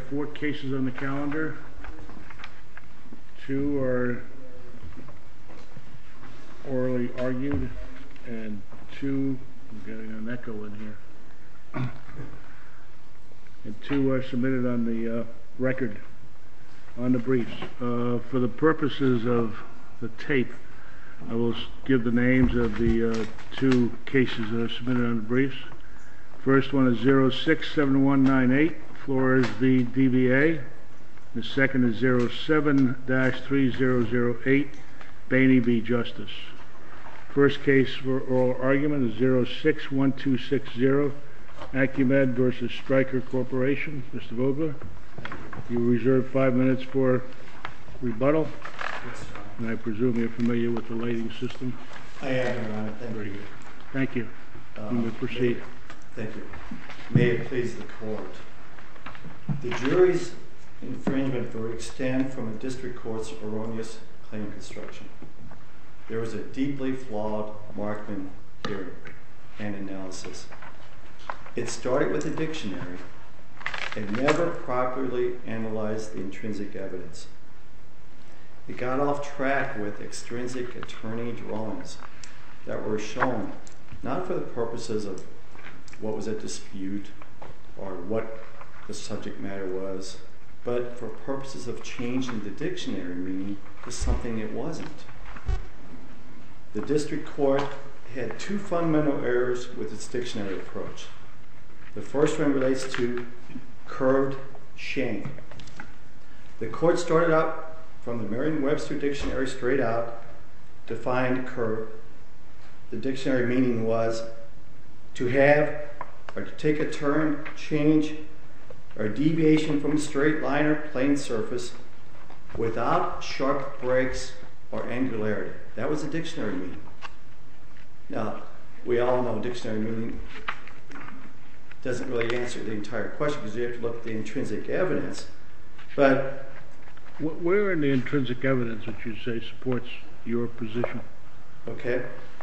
4 cases on the calendar. 2 are orally argued, and 2, I'm getting an echo in here, and 2 are submitted on the record, on the briefs. For the purposes of the tape, I will give the names of the 2 cases that are submitted on the briefs. First one is 067198, Flores v. DVA. The second is 07-3008, Bainey v. Justice. First case for oral argument is 061260, Acumed versus Stryker Corporation. Mr. Vogler, you reserve 5 minutes for rebuttal. Yes, and I presume you're familiar with the lighting system. I am, Your Honor. Thank you. Thank you. You may proceed. Thank you. May it please the court. The jury's infringement verdict stemmed from a district court's erroneous claim construction. There was a deeply flawed Markman hearing and analysis. It started with a dictionary and never properly analyzed the intrinsic evidence. It got off track with extrinsic attorney drawings that were shown not for the purposes of what was at dispute or what the subject matter was, but for purposes of changing the dictionary meaning to something it wasn't. The district court had 2 fundamental errors with its dictionary approach. The first one relates to curved shank. The court started out from the Merriam-Webster dictionary straight out, defined curve. The dictionary meaning was to have or to take a turn, change, or deviation from a straight line or plane surface without sharp breaks or angularity. That was the dictionary meaning. Now, we all know dictionary meaning doesn't really answer the entire question because you have to look at the intrinsic evidence. But where in the intrinsic evidence would you say supports your position? Okay.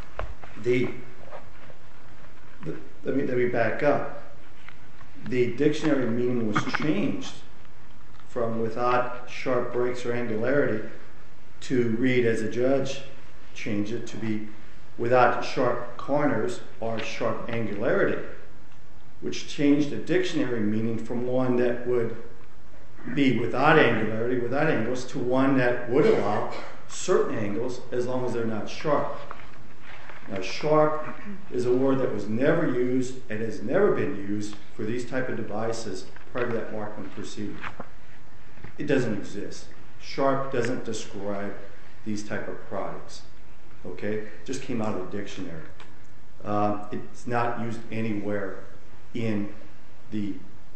Let me back up. The dictionary meaning was changed from without sharp breaks or angularity to read as a judge changed it to be without sharp corners or sharp angularity, which changed the dictionary meaning from one that would be without angularity, without angles, to one that would allow certain angles as long as they're not sharp. Now, sharp is a word that was never used and has never been used for these type of devices prior to that Markman proceeding. It doesn't exist. Sharp doesn't describe these type of products. Okay? It just came out of the dictionary. It's not used anywhere in the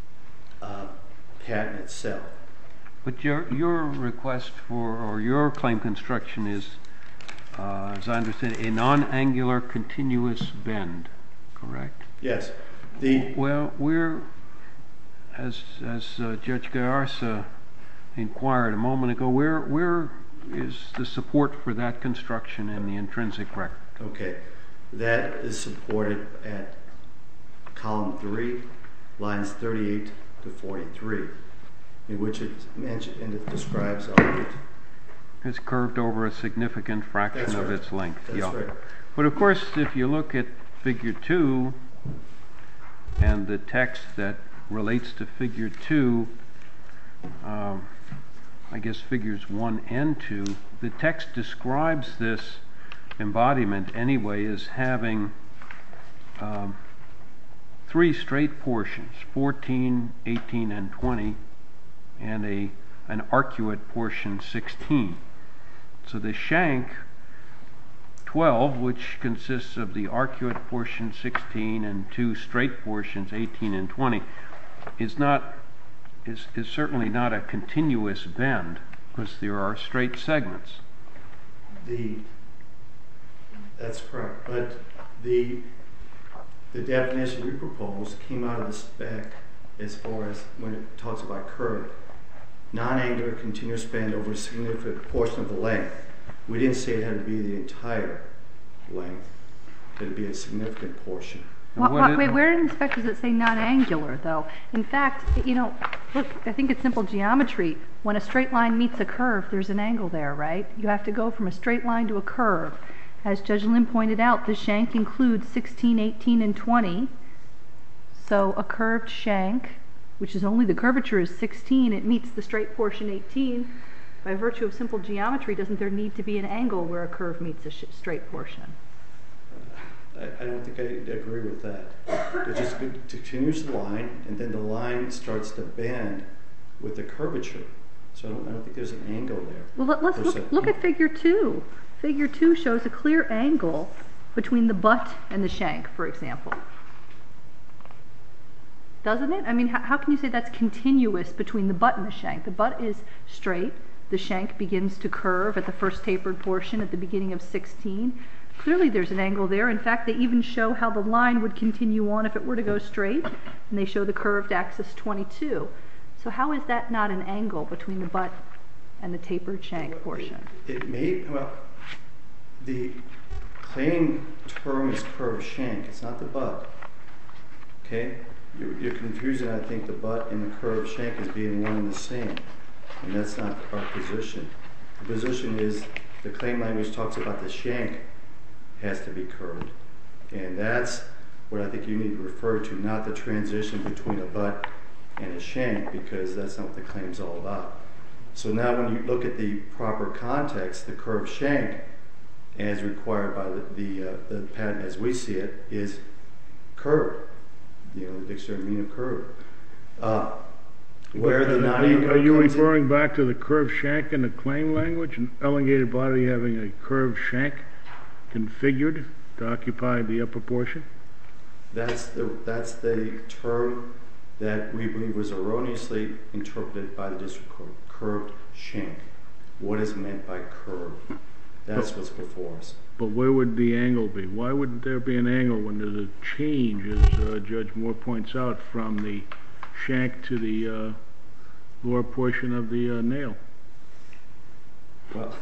patent itself. But your request for, or your claim construction is, as I understand it, a non-angular continuous bend, correct? Yes. Well, we're, as Judge Gallarza inquired a moment ago, where is the support for that construction in the intrinsic record? Okay. That is supported at column 3, lines 38 to 43, in which it mentioned and it describes it. It's curved over a significant fraction of its length. That's right. But of course, if you look at figure 2 and the text that relates to figure 2, I guess figures 1 and 2, the text describes this embodiment anyway as having 3 straight portions, 14, 18, and 20, and an arcuate portion, 16. So the shank 12, which consists of the arcuate portion 16 and 2 straight portions 18 and 20, is certainly not a continuous bend because there are straight segments. That's correct, but the definition we proposed came out of the spec as far as when it talks about curved. Non-angular continuous bend over a significant portion of the length. We didn't say it had to be the entire length. It had to be a significant portion. And Where in the spec does it say non-angular, though? In fact, look, I think it's simple geometry. When a straight line meets a curve, there's an angle there, right? You have to go from a straight line to a curve. As Judge Lim pointed out, the shank includes 16, 18, and 20. So a curved shank, which is only the curvature is 16, it meets the straight portion 18. By virtue of simple geometry, doesn't there need to be an angle where a curve meets a straight portion? I don't think I agree with that. It just continues the line, and then the line starts to bend with the curvature. So I don't think there's an angle there. Well, let's look at Figure 2. Figure 2 shows a clear angle between the butt and the shank, for example. Doesn't it? I mean, how can you say that's continuous between the butt and the shank? The butt is straight. The shank begins to curve at the first tapered portion at the beginning of 16. Clearly there's an angle there. In fact, they even show how the line would continue on if it were to go straight, and they show the curved axis 22. So how is that not an angle between the butt and the tapered shank portion? The claim term is curved shank. It's not the butt. Okay? You're confusing, I think, the butt and the curved shank as being one and the same. And that's not our position. The position is the claim language talks about the shank has to be curved. And that's what I think you need to refer to, not the transition between a butt and a shank, because that's not what the claim's all about. So now when you look at the proper context, the curved shank, as required by the patent as we see it, is curved. The dictionary meaning of curve. Where the non-angular Are you comes in- referring back to the curved shank in the claim language? An elongated body having a curved shank configured to occupy the upper portion? That's the term that we believe was erroneously interpreted by the district court. Curved shank. What is meant by curve? That's what's before us. But where would the angle be? Why wouldn't there be an angle when there's a change, as Judge Moore points out, from the shank to the lower portion of the nail? Well,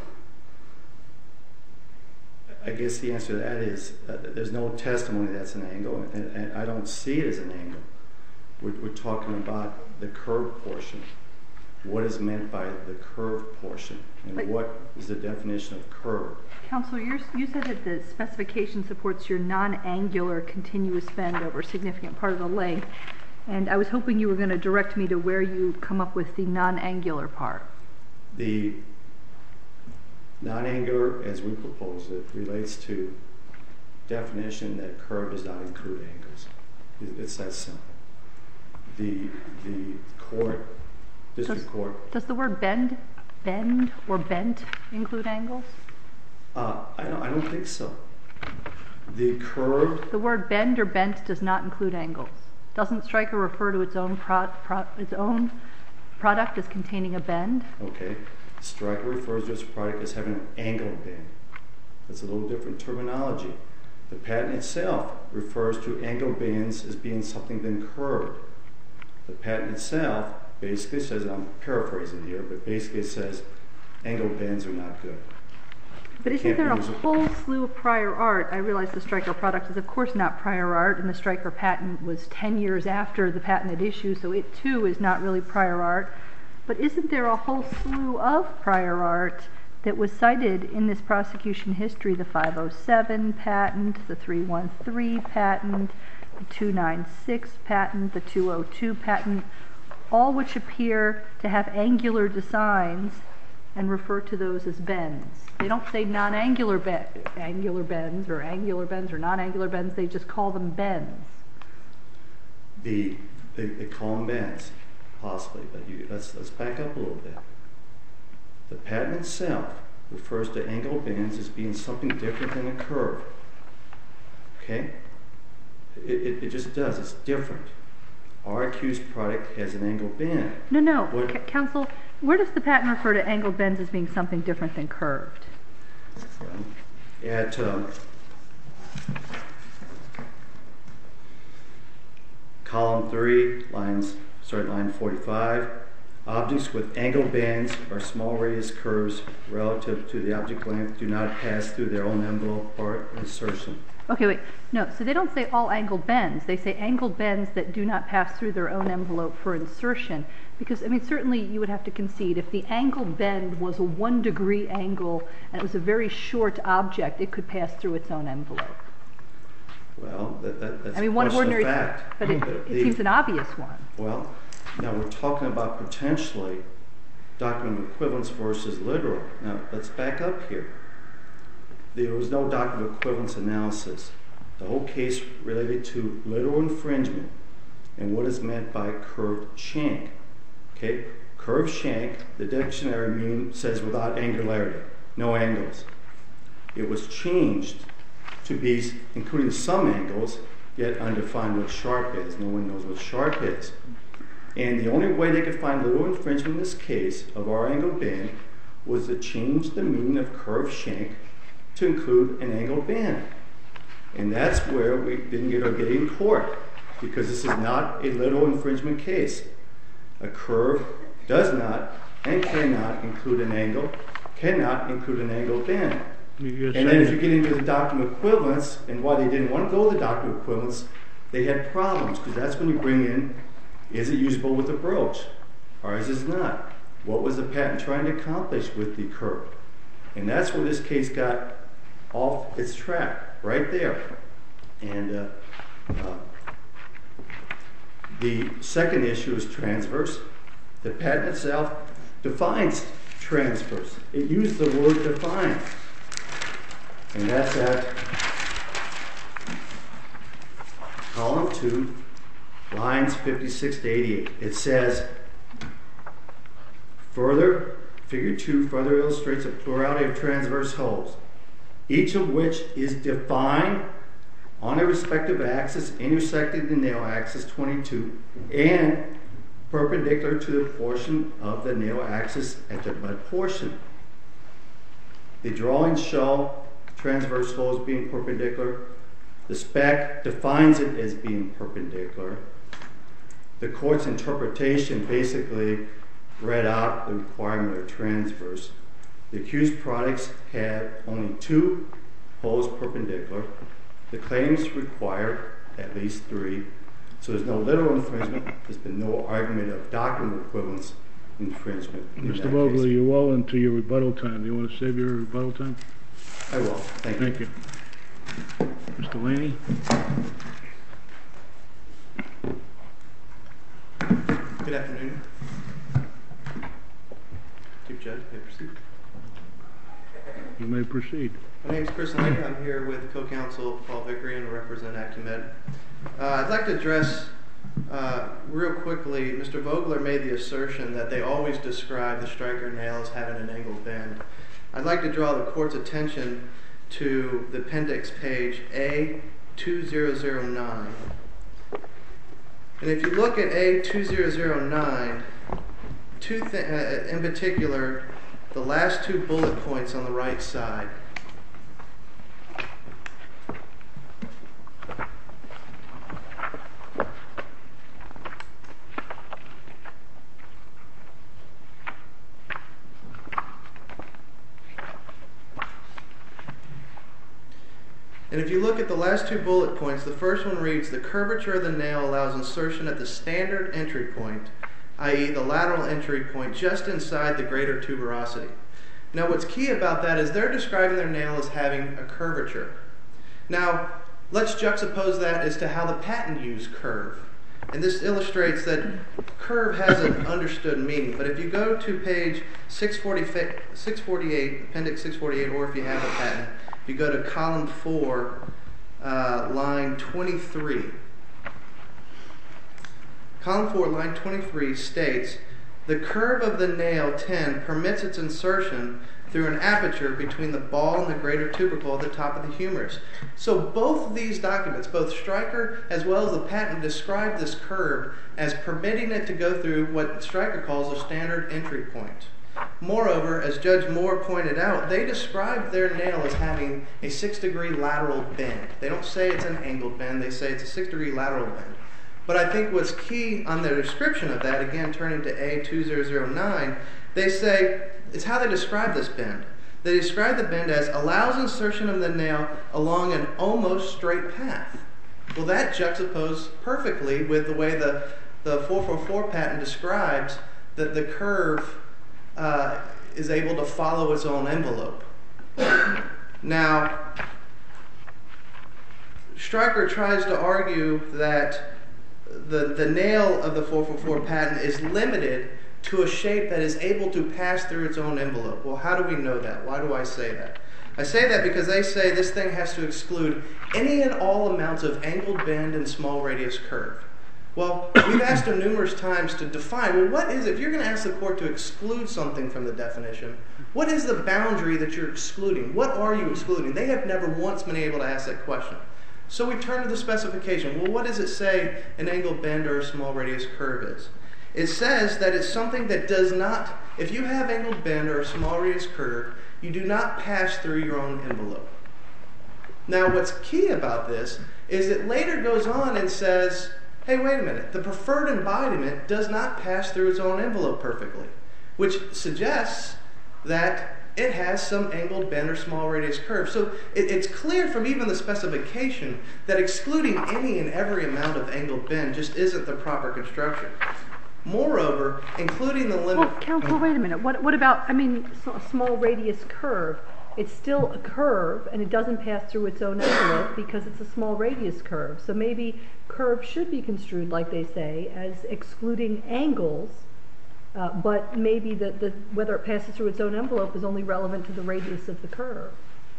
I guess the answer to that is there's no testimony that's an angle, and I don't see it as an angle. We're talking about the curved portion. What is meant by the curved portion, and what is the definition of curve? Counselor, you said that the specification supports your non-angular continuous bend over a significant part of the leg, and I was hoping you were going to direct me to where you come up with the non-angular part. The non-angular, as we propose it, relates to definition that curve does not include angles. It's that simple. The district court. Does the word bend or bent include angles? I don't think so. The curved. The word bend or bent does not include angles. Doesn't Stryker refer to its own product as containing a bend? Okay. Stryker refers to its product as having an angle bend. That's a little different terminology. The patent itself refers to angle bends as being something then curved. The patent itself basically says, and I'm paraphrasing here, but basically it says angle bends are not good. But isn't there a whole slew of prior art? I realize the Stryker product is of course not prior art, and the Stryker patent was 10 years after the patented issue, so it too is not really prior art. But isn't there a whole slew of prior art that was cited in this prosecution history? The 507 patent, the 313 patent, the 296 patent, the 202 patent, all which appear to have angular designs and refer to those as bends. They don't say non-angular angular bends or angular bends or non-angular bends, they just call them bends. They call them bends, possibly, but let's back up a little bit. The patent itself refers to angle bends as being something different than a curve. Okay? It just does, it's different. Our accused product has an angle bend. No, counsel, where does the patent refer to angle bends as being something different than curved? At column 3, line 45, Objects with angle bands or small radius curves relative to the object length do not pass through their own envelope or insertion. Okay, wait. No, so they don't say all angled bends. They say angled bends that do not pass through their own envelope for insertion. Because, I mean, certainly you would have to concede if the angled bend was a 1 degree angle and it was a very short object, it could pass through its own envelope. Well, that's I mean, one a question ordinary, of fact. but it seems an obvious one. Well, now we're talking about potentially document of equivalence versus literal. Now, let's back up here. There was no document of equivalence analysis. The whole case related to literal infringement and what is meant by curved shank. Okay, curved shank, the dictionary meaning says without angularity, no angles. It was changed to be including some angles, yet undefined what sharp is. No one knows what sharp is. And the only way they could find literal infringement in this case of our angled band was to change the meaning of curved shank to include an angled band. And that's where we didn't get our day in court, because this is not a literal infringement case. A curve does not and cannot include an angle, cannot include an angled band. And then if you get into the document of equivalence, and why they didn't want to go with the document of equivalence, they had problems, because that's when you bring in, is it usable with a brooch, or is it not? What was the patent trying to accomplish with the curve? And that's where this case got off its track, right there. And the second issue is transverse. The patent itself defines transverse. It used the word define. And that's at column 2, lines 56 to 88. It says, further, figure 2 further illustrates a plurality of transverse holes, each of which is defined on a respective axis intersecting the nail axis 22 and perpendicular to the portion of the nail axis at the butt portion. The drawings show transverse holes being perpendicular. The spec defines it as being perpendicular. The court's interpretation basically read out the requirement of transverse. The accused products had only 2 holes perpendicular. The claims require at least 3. So there's no literal infringement. There's been no argument of document equivalence infringement. Mr. Vogler, you're well into your rebuttal time. Do you want to save your rebuttal time? I will. Thank you. Thank you. Mr. Laney? Good afternoon. Chief Judge, may I proceed? You may proceed. My name is Chris Laney. I'm here with co-counsel Paul Vickery and represent Acumed. I'd like to address real quickly, Mr. Vogler made the assertion that they always describe the striker nail as having an angled bend. I'd like to draw the court's attention to the appendix page A2009. And if you look at A2009, in particular, the last 2 bullet points on the right side. And if you look at the last 2 bullet points, the first one reads, the curvature of the nail allows insertion at the standard entry point, i.e. the lateral entry point just inside the greater tuberosity. Now what's key about that is they're describing their nail as having a curvature. Now let's juxtapose that as to how the patent used curve. And this illustrates that curve has an understood meaning. But if you go to page 648, appendix 648, or if you have a patent, if you go to column 4, line 23. Column 4, line 23 states, the curve of the nail 10 permits its insertion through an aperture between the ball and the greater tubercle at the top of the humerus. So both of these documents, both Stryker as well as the patent, describe this curve as permitting it to go through what Stryker calls a standard entry point. Moreover, as Judge Moore pointed out, they describe their nail as having a 6-degree lateral bend. They don't say it's an angled bend, they say it's a 6-degree lateral bend. But I think what's key on their description of that, again turning to A2009, they say, it's how they describe this bend. They describe the bend as allows insertion of the nail along an almost straight path. Well, that juxtaposed perfectly with the way the 444 patent describes that the curve is able to follow its own envelope. Now, Stryker tries to argue that the nail of the 444 patent is limited to a shape that is able to pass through its own envelope. Well, how do we know that? Why do I say that? I say that because they say this thing has to exclude any and all amounts of angled bend and small radius curve. Well, we've asked them numerous times to define, well, what is it? If you're going to ask the court to exclude something from the definition, what is the boundary that you're excluding? What are you excluding? They have never once been able to ask that question. So we turn to the specification. Well, what does it say an angled bend or a small radius curve is? It says that it's something that does not, if you have angled bend or a small radius curve, you do not pass through your own envelope. Now, what's key about this is it later goes on and says, hey, wait a minute, the preferred embodiment does not pass through its own envelope perfectly, which suggests that it has some angled bend or small radius curve. So it's clear from even the specification that excluding any and every amount of angled bend just isn't the proper construction. Moreover, including the limit... Well, counsel, wait a minute. What about, I mean, a small radius curve? It's still a curve, and it doesn't pass through its own envelope because it's a small radius curve. So maybe curve should be construed, like they say, as excluding angles, but maybe whether it passes through its own envelope is only relevant to the radius of the curve.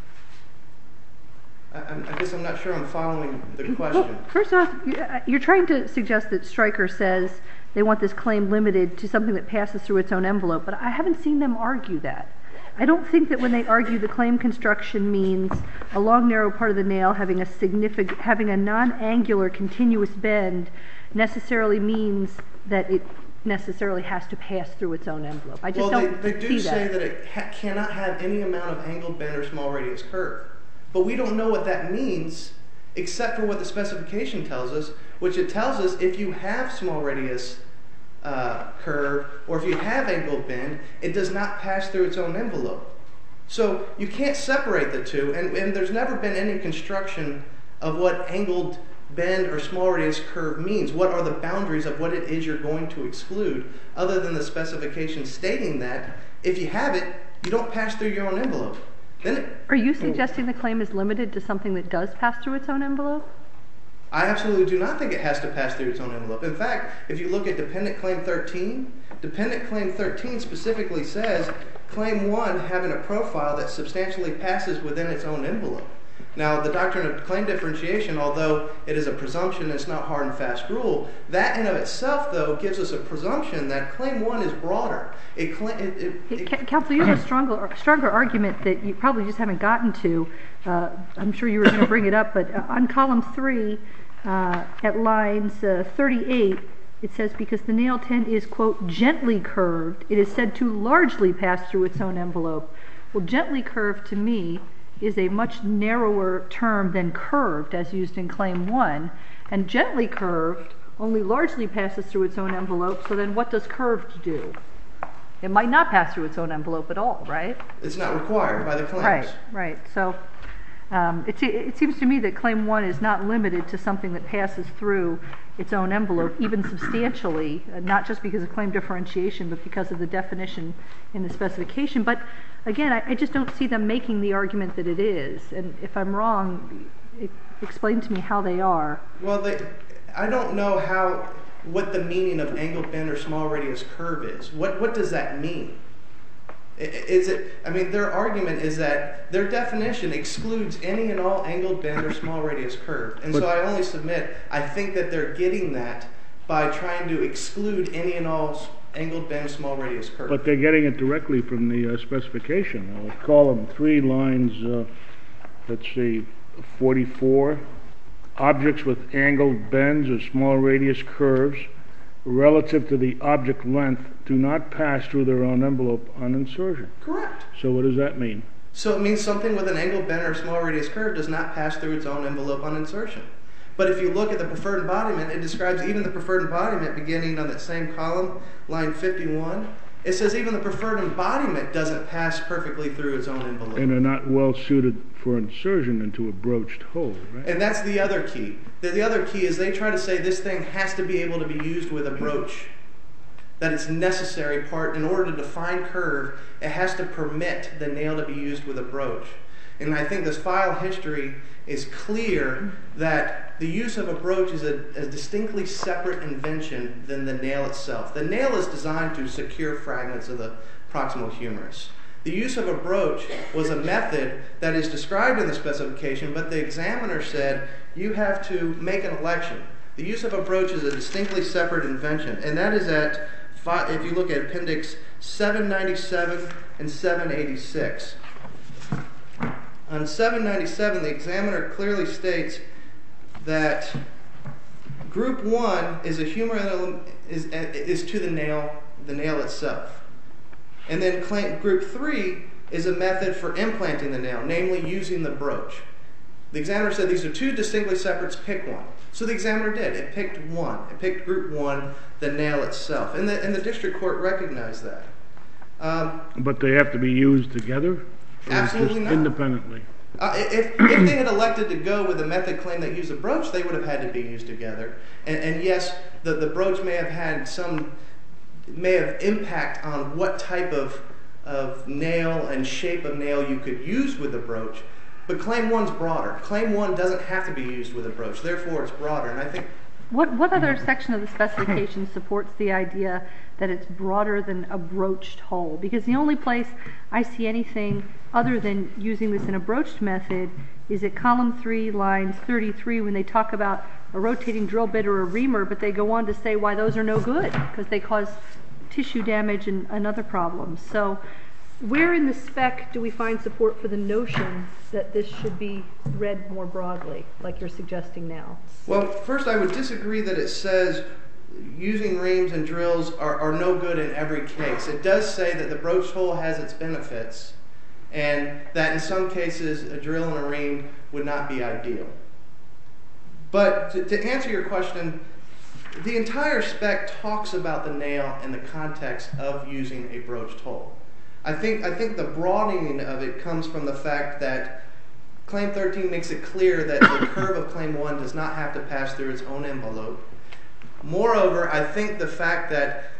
I guess I'm not sure I'm following the question. Well, first off, you're trying to suggest that Stryker says they want this claim limited to something that passes through its own envelope, but I haven't seen them argue that. I don't think that when they argue the claim construction means a long, narrow part of the nail having a non-angular continuous bend necessarily means that it necessarily has to pass through its own envelope. I just don't see that. They do say that it cannot have any amount of angled bend or small radius curve. But we don't know what that means except for what the specification tells us, which it tells us if you have small radius curve or if you have angled bend, it does not pass through its own envelope. So you can't separate the two, and there's never been any construction of what angled bend or small radius curve means. What are the boundaries of what it is you're going to exclude, other than the specification stating that if you have it, you don't pass through your own envelope. Are you suggesting the claim is limited to something that does pass through its own envelope? I absolutely do not think it has to pass through its own envelope. In fact, if you look at Dependent Claim 13, Dependent Claim 13 specifically says Claim 1 having a profile that substantially passes within its own envelope. Now, the doctrine of claim differentiation, although it is a presumption, it's not hard and fast rule, that in of itself, though, gives us a presumption that Claim 1 is broader. Counsel, you have a stronger argument that you probably just haven't gotten to. I'm sure you were going to bring it up, but on column 3, at lines 38, it says, because the nail tend is, quote, gently curved, it is said to largely pass through its own envelope. Well, gently curved, to me, is a much narrower term than curved, as used in Claim 1. And gently curved only largely passes through its own envelope, so then what does curved do? It might not pass through its own envelope at all, right? It's not required by the claims. Right. So it seems to me that Claim 1 is not limited to something that passes through its own envelope, even substantially, not just because of claim differentiation, but because of the definition in the specification. But again, I just don't see them making the argument that it is. And if I'm wrong, explain to me how they are. Well, I don't know what the meaning of angled bend or small radius curve is. What does that mean? Their argument is that their definition excludes any and all angled bend or small radius curve. And so I only submit, I think that they're getting that by trying to exclude any and all angled bend, small radius curve. But they're getting it directly from the specification. Column 3, lines, let's see, 44. Objects with angled bends or small radius curves relative to the object length do not pass through their own envelope on insertion. Correct. So what does that mean? So it means something with an angled bend or small radius curve does not pass through its own envelope on insertion. But if you look at the preferred embodiment, it describes even the preferred embodiment beginning on that same column, line 51. It says even the preferred embodiment doesn't pass perfectly through its own envelope. And are not well suited for insertion into a broached hole, right? And that's the other key. The other key is they try to say this thing has to be able to be used with a broach. That it's necessary part, in order to define curve, it has to permit the nail to be used with a broach. And I think this file history is clear that the use of a broach is a distinctly separate invention than the nail itself. The nail is designed to secure fragments of the proximal humerus. The use of a broach was a method that is described in the specification, but the examiner said you have to make an election. The use of a broach is a distinctly separate invention, and that is at, if you look at Appendix 797 and 786. On 797, the examiner clearly states that Group 1 is a humeral is to the nail itself. And then Group 3 is a method for implanting the nail, namely using the broach. The examiner said these are two distinctly separate, pick one. So the examiner did. It picked one. It picked Group 1, the nail itself. And the district court recognized that. But they have to be used together? Or Absolutely just not. Independently? If they had elected to go with a method claim that used a broach, they would have had to be used together. And yes, the broach may have had impact on what type of nail and shape of nail you could use with the broach. But Claim 1's broader. Claim 1 doesn't have to be used with a broach. Therefore, it's broader. And I think What other section of the specification supports the idea that it's broader than a broached hole? Because the only place I see anything other than using this in a broached method is at column 3, lines 33, when they talk about a rotating drill bit or a reamer, but they go on to say why those are no good, because they cause tissue damage and other problems. So where in the spec do we find support for the notion that this should be read more broadly, like you're suggesting now? Well, first I would disagree that it says using reams and drills are no good in every case. It does say that the broached hole has its benefits, and that in some cases a drill and a ream would not be ideal. But to answer your question, the entire spec talks about the nail in the context of using a broached hole. I think the broadening of it comes from the fact that Claim 13 makes it clear that the curve of Claim 1 does not have to pass through its own envelope. Moreover, I think the fact that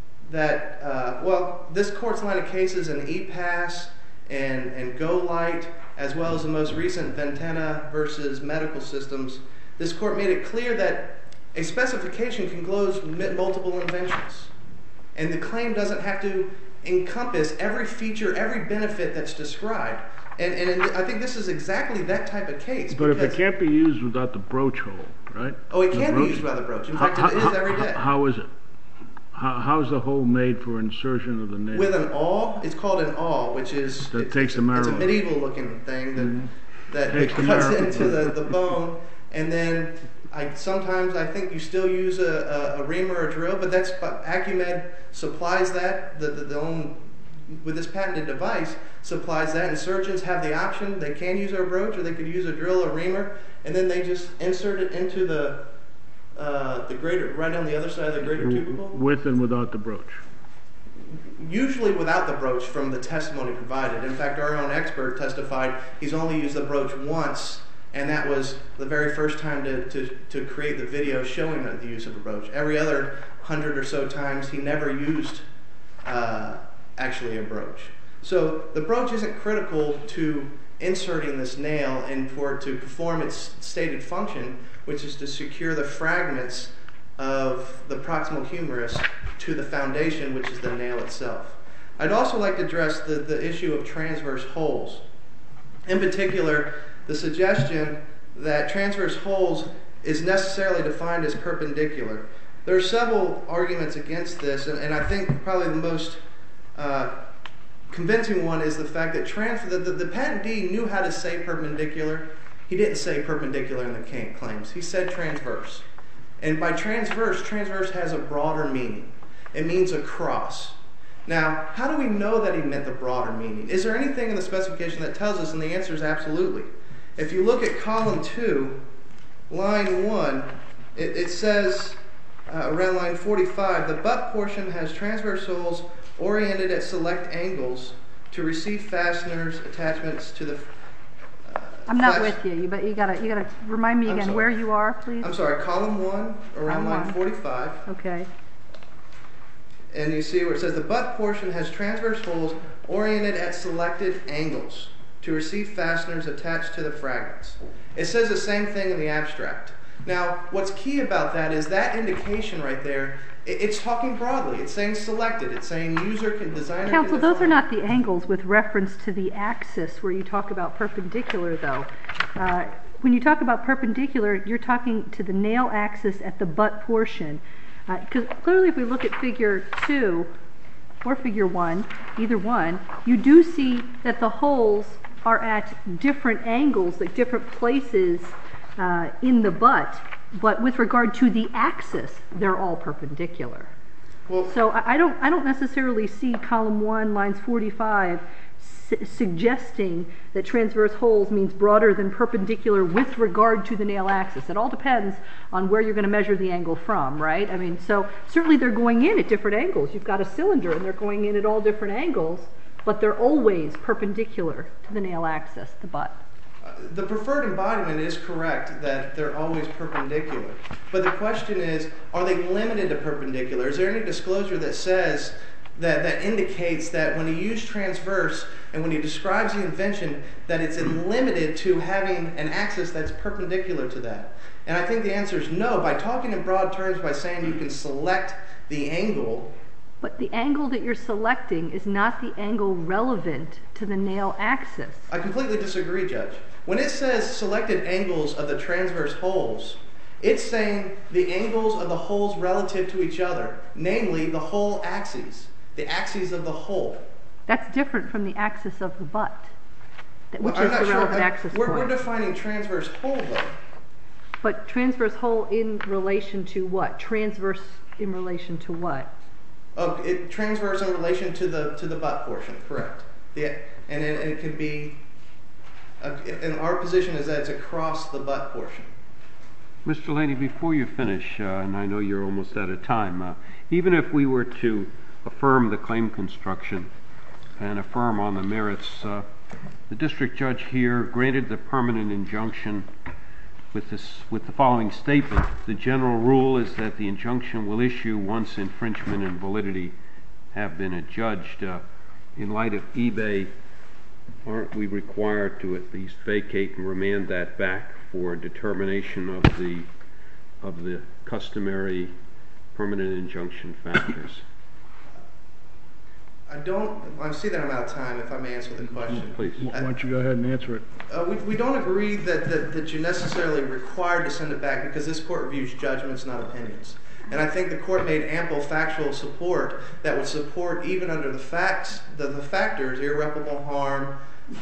this court's line of cases in EPAS and GoLite, as well as the most recent Ventana versus Medical Systems, this court made it clear that a specification can close multiple inventions. And the claim doesn't have to encompass every feature, every benefit that's described. And I think this is exactly that type of case. But if it can't be used without the broach hole, right? Oh, it can be used without the broach. In fact, it is every day. How is it? How is the hole made for insertion of the nail? With an awl. It's called an awl, which is takes the marrow. It's a medieval-looking thing that cuts into the bone, and then sometimes I think you still use a ream or a drill, but Acumed supplies that. With this patented device, supplies that, and surgeons have the option. They can use a broach, or they could use a drill or reamer, and then they just insert it into the greater, right on the other side of the greater tubercle. With and without the broach? Usually without the broach, from the testimony provided. In fact, our own expert testified he's only used the broach once, and that was the very first time to create the video showing the use of a broach. Every other 100 or so times, he never used actually a broach. So the broach isn't critical to inserting this nail and for it to perform its stated function, which is to secure the fragments of the proximal humerus to the foundation, which is the nail itself. I'd also like to address the issue of transverse holes. In particular, the suggestion that transverse holes is necessarily defined as perpendicular. There are several arguments against this, and I think probably the most convincing one is the fact that the patentee knew how to say perpendicular. He didn't say perpendicular in the claims. He said transverse. And by transverse has a broader meaning. It means across. Now, how do we know that he meant the broader meaning? Is there anything in the specification that tells us? And the answer is absolutely. If you look at column 2, line 1, it says around line 45, the butt portion has transverse holes oriented at select angles to receive fasteners attachments to the I'm not with you, but you gotta remind me again where you are, please. I'm sorry, column 1, around line 45. Okay. And you see where it says the butt portion has transverse holes oriented at selected angles to receive fasteners attached to the fragments. It says the same thing in the abstract. Now, what's key about that is that indication right there, it's talking broadly. It's saying selected. It's saying user can, designer Counsel, can those are not the angles with reference to the axis where you talk about perpendicular, though. When you talk about perpendicular, you're talking to the nail axis at the butt portion. Because clearly if we look at figure 2 or figure 1, either one, you do see that the holes are at different angles, like different places in the butt, but with regard to the axis, they're all perpendicular. Well, so I don't necessarily see column 1, lines 45, suggesting that transverse holes means broader than perpendicular with regard to the nail axis. It all depends on where you're going to measure the angle from, right? I mean, so certainly they're going in at different angles. You've got a cylinder and they're going in at all different angles, but they're always perpendicular to the nail axis, the butt. The preferred embodiment is correct that they're always perpendicular. But the question is, are they limited to perpendicular? Is there any disclosure that says that indicates that when you use transverse and when he describes the invention, that it's limited to having an axis that's perpendicular to that? And I think the answer is no. By talking in broad terms, by saying you can select the angle. But the angle that you're selecting is not the angle relevant to the nail axis. I completely disagree, Judge. When it says selected angles of the transverse holes, it's saying the angles of the holes relative to each other, namely the hole axes, the axes of the hole. That's different from the axis of the butt, which Well, is the relevant axis point. We're defining transverse hole, though. But transverse hole in relation to what? Transverse in relation to what? Transverse in relation to the butt portion, correct. And it can be, and our position is that it's across the butt portion. Mr. Laney, before you finish, and I know you're almost out of time, even if we were to affirm the claim construction and affirm on the merits, the district judge here granted the permanent injunction with the following statement: the general rule is that the injunction will issue once infringement and validity have been adjudged. In light of eBay, aren't we required to at least vacate and remand that back for determination of the customary permanent injunction factors? I see that I'm out of time, if I may answer the question. Please. Why don't you go ahead and answer it? We don't agree that you're necessarily required to send it back because this court reviews judgments, not opinions. And I think the court made ample factual support that would support, even under the facts, the factors, irreparable harm,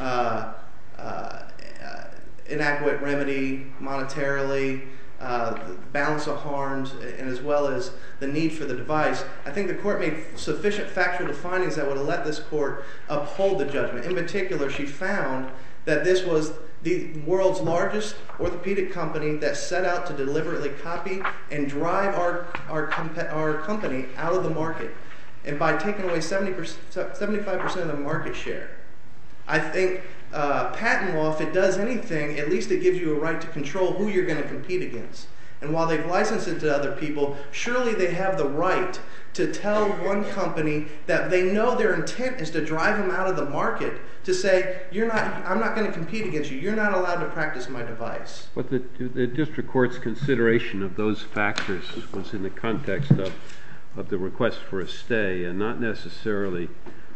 inadequate remedy monetarily, balance of harms, and as well as the need for the device. I think the court made sufficient factual findings that would have let this court uphold the judgment. In particular, she found that this was the world's largest orthopedic company that set out to deliberately copy and drive our company out of the market. And by taking away 75% of the market share, I think patent law, if it does anything, at least it gives you a right to control who you're going to compete against. And while they've licensed it to other people, surely they have the right to tell one company that they know their intent is to drive them out of the market, to say, I'm not going to compete against you. You're not allowed to practice my device. But the district court's consideration of those factors was in the context of the request for a stay, and not necessarily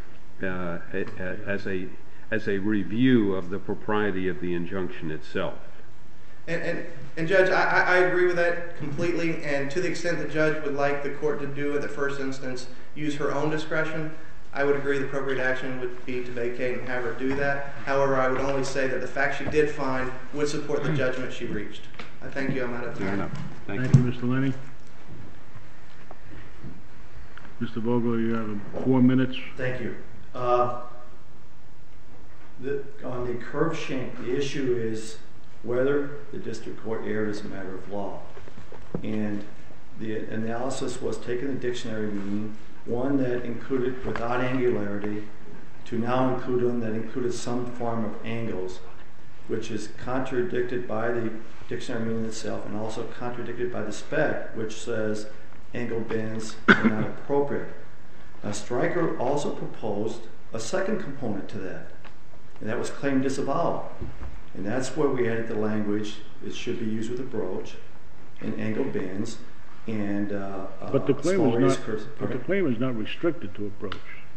as a review of the propriety of the injunction itself. And Judge, I agree with that completely, and to the extent the judge would like the court to do in the first instance, use her own discretion, I would agree the appropriate action would be to vacate and have her do that. However, I would only say that the fact she did find would support the judgment she reached. I thank you. I'm out of time. Fair enough. Thank you, Mr. Lenny. Mr. Vogel, you have 4 minutes. Thank you. On the curved shank, the issue is whether the district court erred as a matter of law. And the analysis was taking the dictionary meaning, one that included without angularity, to now include one that included some form of angles, which is contradicted by the dictionary meaning itself and also contradicted by the spec, which says angle bends are not appropriate. Now, Stryker also proposed a second component to that, and that was claim disavowal. And that's where we added the language, it should be used with a broach, and angle bends, and But the claim small is radius not. curves. But the claim is not restricted to a broach.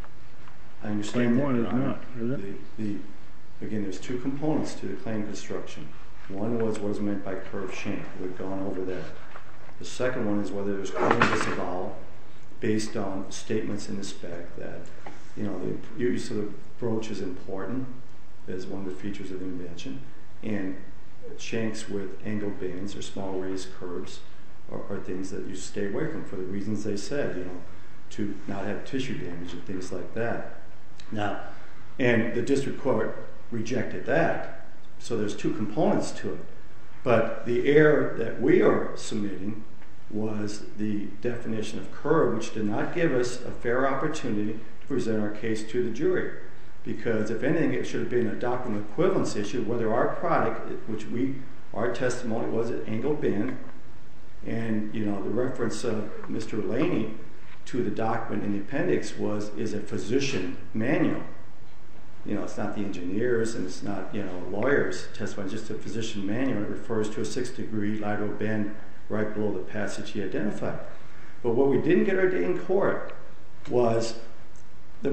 I understand Claim that, 1 Your is Honor. not, is it? Again, there's two components to the claim construction. One was what is meant by curved shank. We've gone over that. The second one is whether there's claim disavowal based on statements in the spec that, the use of the broach is important as one of the features of the invention, and shanks with angle bends or small radius curves are things that you stay away from for the reasons they said, to not have tissue damage and things like that. Now, and the district court rejected that. So there's two components to it. But the error that we are submitting was the definition of curve, which did not give us a fair opportunity to present our case to the jury. Because if anything, it should have been a doctrinal equivalence issue, whether our product, our testimony was an angle bend, and the reference of Mr. Laney to the document in the appendix is a physician manual. It's not the engineers and it's not lawyers' testimony, it's just a physician manual. It refers to a 6-degree lateral bend right below the passage he identified. But what we didn't get our day in court was what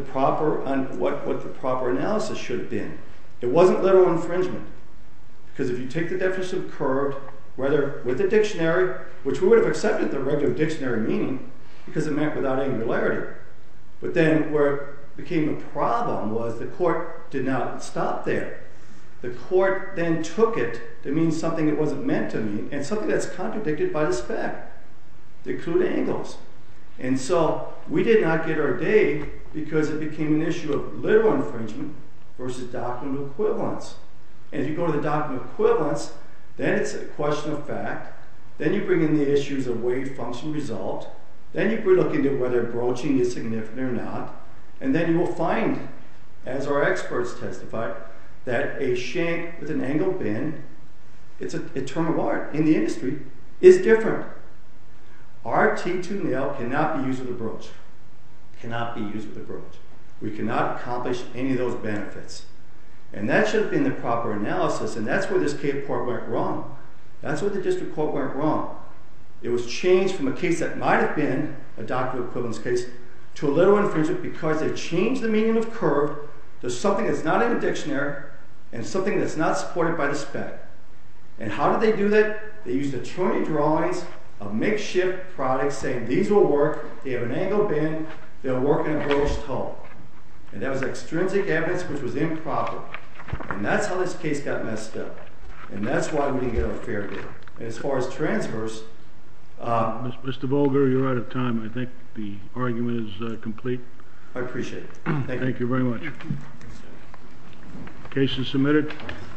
the proper analysis should have been. It wasn't literal infringement, because if you take the definition of curved, whether with the dictionary, which we would have accepted the regular dictionary meaning, because it meant without angularity. But then where it became a problem was the court did not stop there. The court then took it to mean something it wasn't meant to mean, and something that's contradicted by the spec, the crude angles. And so we did not get our day because it became an issue of literal infringement versus doctrinal equivalence. And if you go to the doctrinal equivalence, then it's a question of fact. Then you bring in the issues of weight, function, result. Then you look into whether broaching is significant or not. And then you will find, as our experts testified, that a shank with an angle bend, it's a term of art in the industry, is different. Our T2 nail cannot be used with a broach. Cannot be used with a broach. We cannot accomplish any of those benefits. And that should have been the proper analysis, and that's where this court went wrong. That's where the district court went wrong. It was changed from a case that might have been a doctrinal equivalence case to a literal infringement because they changed the meaning of curved to something that's not in the dictionary and something that's not supported by the spec. And how did they do that? They used attorney drawings of makeshift products saying these will work, they have an angle bend, they'll work in a broached toe. And that was extrinsic evidence which was improper. And that's how this case got messed up. And that's why we didn't get our fair day. And as far as transverse, Mr. Volger, you're out of time. I think the argument is complete. I appreciate it. Thank you very much. Case is submitted.